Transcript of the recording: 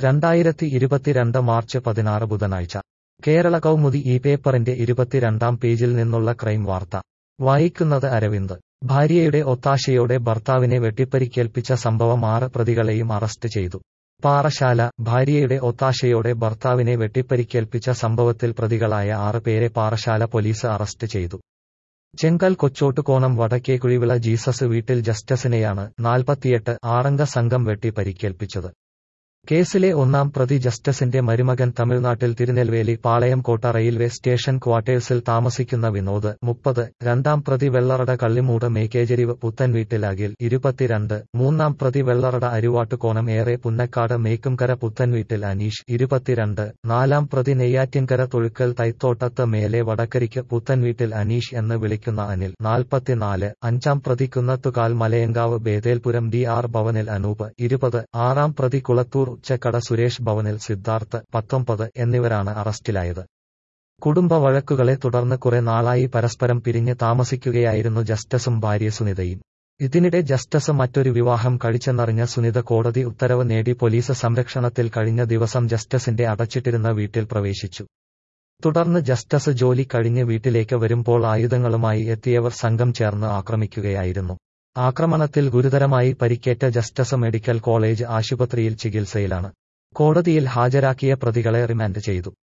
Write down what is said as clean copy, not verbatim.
2022 March 16 ബുധനാഴ്ച കേരള കൗമുദി ഈ പേപ്പറിന്റെ 22-ാം പേജിൽ നിന്നുള്ള ക്രൈം വാർത്ത വായിക്കുന്നത് അരവിന്ദ്. ഭാര്യയുടെ ഒത്താശയോടെ ഭർത്താവിനെ വെട്ടിപ്പരിക്കേൽപ്പിച്ച സംഭവം 6 പ്രതികളെയും അറസ്റ്റ് ചെയ്തു. പാറശാല. ഭാര്യയുടെ ഒത്താശയോടെ ഭർത്താവിനെ വെട്ടിപ്പരിക്കേൽപ്പിച്ച സംഭവത്തിൽ പ്രതികളായ 6 പേരെ പാറശാല പോലീസ് അറസ്റ്റ് ചെയ്തു. ചെങ്കൽ കൊച്ചോട്ടുകോണം വടക്കേക്കുഴിവിള ജീസസ് വീട്ടിൽ ജസ്റ്റിസിനെയാണ് 48 അംഗ സംഘം വെട്ടി പരിക്കേൽപ്പിച്ചത്. കേസിലെ 1-ാം പ്രതി ജസ്റ്റിസിന്റെ മരുമകൻ തമിഴ്നാട്ടിൽ തിരുനെൽവേലി പാളയംകോട്ട റെയിൽവേ സ്റ്റേഷൻ ക്വാർട്ടേഴ്സിൽ താമസിക്കുന്ന വിനോദ് 30, 2-ാം പ്രതി വെള്ളറട കള്ളിമൂട് മേക്കേജെരിവ് പുത്തൻവീട്ടിൽ അഖിൽ 22, 3-ാം പ്രതി വെള്ളറട അരുവാട്ടുകോണം ഏറെ പുന്നക്കാട് മേക്കുംകര പുത്തൻവീട്ടിൽ അനീഷ് 22, 4-ാം പ്രതി നെയ്യാറ്റിൻകര തൊഴുക്കൽ തൈത്തോട്ടത്ത് മേലെ വടക്കരിക്ക് പുത്തൻവീട്ടിൽ അനീഷ് എന്ന് വിളിക്കുന്ന അനിൽ 44, 5-ാം പ്രതി കുന്നത്തുകാൽ മലയങ്കാവ് ബേതേൽപുരം DR ഭവനിൽ അനൂപ് 20, 6-ാം പ്രതി കുളത്തൂർ ഉച്ചക്കട സുരേഷ് ഭവനിൽ സിദ്ധാർത്ഥ് 19 എന്നിവരാണ് അറസ്റ്റിലായത്. കുടുംബ വഴക്കുകളെ തുടർന്ന് കുറെ നാളായി പരസ്പരം പിരിഞ്ഞ് താമസിക്കുകയായിരുന്നു ജസ്റ്റിസും ഭാര്യ സുനിതയും. ഇതിനിടെ ജസ്റ്റിസ് മറ്റൊരു വിവാഹം കഴിച്ചെന്നറിഞ്ഞ സുനിത കോടതി ഉത്തരവ് നേടി പോലീസ് സംരക്ഷണത്തിൽ കഴിഞ്ഞ ദിവസം ജസ്റ്റിസിന്റെ അടച്ചിട്ടിരുന്ന വീട്ടിൽ പ്രവേശിച്ചു. തുടർന്ന് ജസ്റ്റിസ് ജോലി കഴിഞ്ഞ് വീട്ടിലേക്ക് വരുമ്പോൾ ആയുധങ്ങളുമായി എത്തിയവർ സംഘം ചേർന്ന് ആക്രമിക്കുകയായിരുന്നു. ആക്രമണത്തിൽ ഗുരുതരമായി പരിക്കേറ്റ ജസ്റ്റിസ് മെഡിക്കൽ കോളേജ് ആശുപത്രിയിൽ ചികിത്സയിലാണ്. കോടതിയിൽ ഹാജരാക്കിയ പ്രതികളെ റിമാൻഡ് ചെയ്തു.